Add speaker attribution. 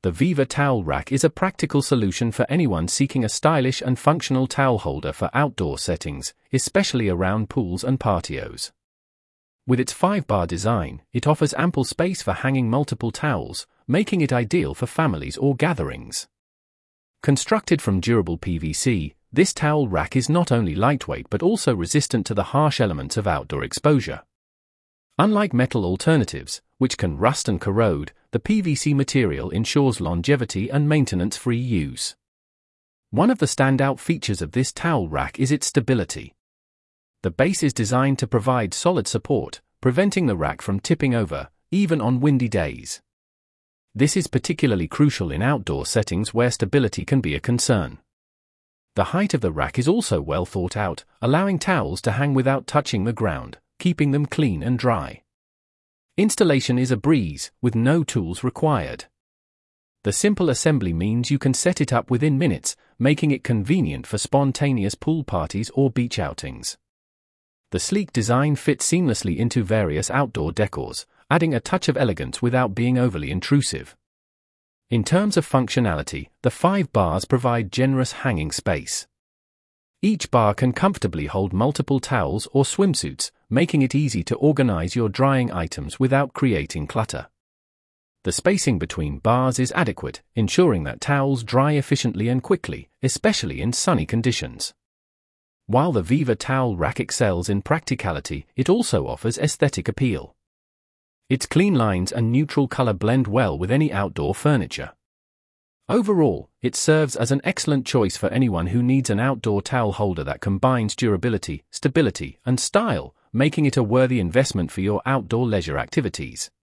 Speaker 1: The Viva Towel Rack is a practical solution for anyone seeking a stylish and functional towel holder for outdoor settings, especially around pools and patios. With its 5-bar design, it offers ample space for hanging multiple towels, making it ideal for families or gatherings. Constructed from durable PVC, this towel rack is not only lightweight but also resistant to the harsh elements of outdoor exposure. Unlike metal alternatives, which can rust and corrode, the PVC material ensures longevity and maintenance-free use. One of the standout features of this towel rack is its stability. The base is designed to provide solid support, preventing the rack from tipping over, even on windy days. This is particularly crucial in outdoor settings where stability can be a concern. The height of the rack is also well thought out, allowing towels to hang without touching the ground, keeping them clean and dry. Installation is a breeze, with no tools required. The simple assembly means you can set it up within minutes, making it convenient for spontaneous pool parties or beach outings. The sleek design fits seamlessly into various outdoor decors, adding a touch of elegance without being overly intrusive. In terms of functionality, the 5 bars provide generous hanging space. Each bar can comfortably hold multiple towels or swimsuits, making it easy to organize your drying items without creating clutter. The spacing between bars is adequate, ensuring that towels dry efficiently and quickly, especially in sunny conditions. While the Viva Towel Rack excels in practicality, it also offers aesthetic appeal. Its clean lines and neutral color blend well with any outdoor furniture. Overall, it serves as an excellent choice for anyone who needs an outdoor towel holder that combines durability, stability, and style, making it a worthy investment for your outdoor leisure activities.